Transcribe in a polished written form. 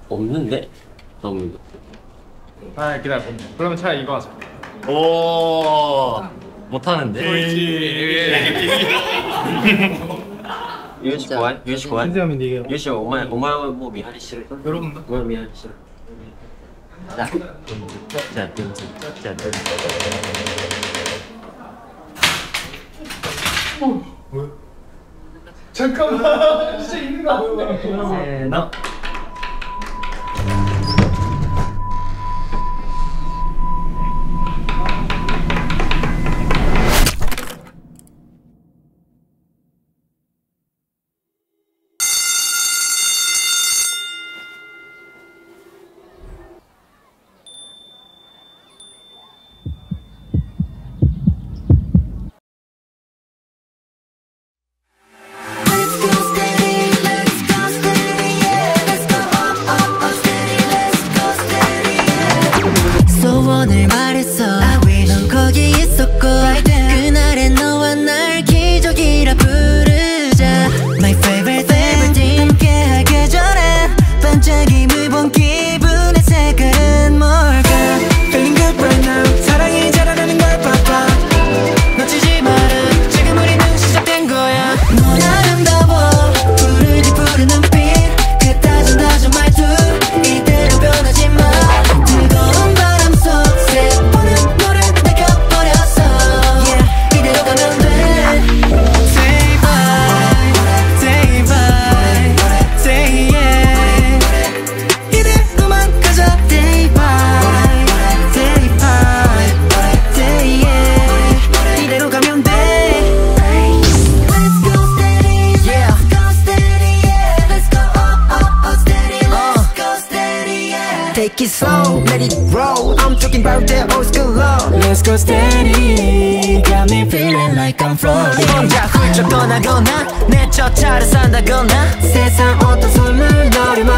없는데? 너무. 아 기다려. 그러면 차라리 이거 하자. 오 못하는데? 유현 씨 좋아해? 유현 씨 좋아해? 신세현이 얘기해. 유현 씨 엄마 뭐 미하리 씨를? 여러분도? 엄마 미하리 씨. 자, 자, 자, 뭐야? 잠깐만. 진짜 있는 거 같은데. 너. 소원을 말했어 넌 거기 있었고 그날의 너와 날 기적이라 부르자 My favorite thing 함께할 계절엔 반짝임을 본 기분의 색깔은 뭘까 Feeling good right now 사랑이 자라나는 걸 봐봐 놓치지 마라 지금 우리는 시작된 거야 넌 아름다워 부르지 푸른 눈빛 그 다정다정 말투 이대로 변하지 마 뜨거운 바람 속 새보는 너를 느껴버렸어 Yeah 이대로 가면 돼 Say bye Say bye Say yeah 이대로만 가자 Say bye Say bye Say yeah 이대로 가면 돼 Let's go steady Yeah Let's go steady yeah Let's go steady Let's go steady yeah Take it slow Let it roll I'm talking about the old school love Let's go steady Got me feeling like I'm floating 혼자 훌쩍 떠나거나 내 첫 차를 산다거나 세상 어떤 선물 너를